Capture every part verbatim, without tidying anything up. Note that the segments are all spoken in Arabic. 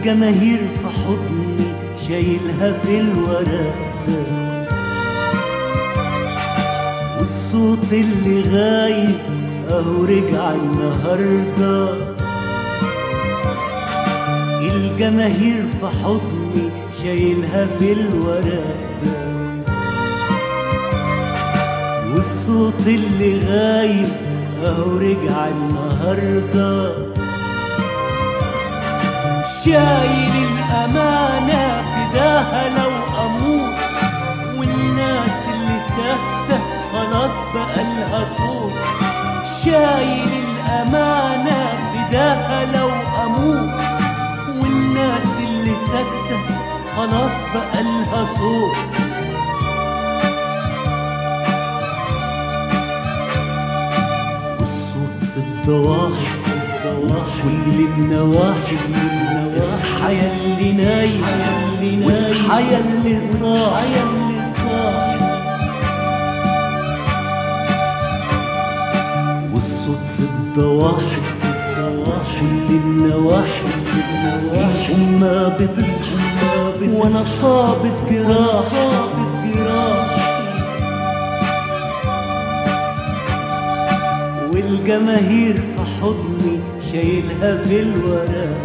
الجماهير في حضني شايلها في الورق، والصوت اللي غايب اهو رجع النهارده. الجماهير في حضني شايلها في الورق، والصوت اللي غايب اهو رجع النهارده. شايل الامانه فداها لو اموت، والناس اللي ساكته خلاص بقالها صوت. شايل الامانه فداها لو اموت، والناس اللي ساكته خلاص بقالها صوت. والصوت في الضواحي كل النواحي، اصحى يا اللي نايم واصحى يا اللي صاحي. والصوت في الضواحي كل النواحي، الأمة بتصحى وانا طابت جراح. والجماهير في حضني شايلها في الورق،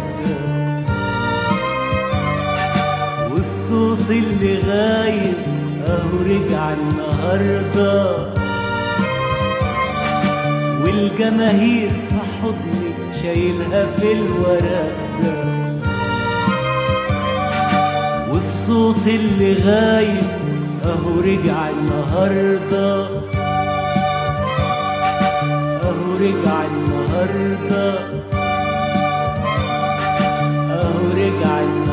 والصوت اللي غايب اهو رجع النهارده. والجماهير في حضني شايلها في الورق، والصوت اللي غايب اهو رجع النهارده. اهو رجع النهارده، اهو رجع النهارده.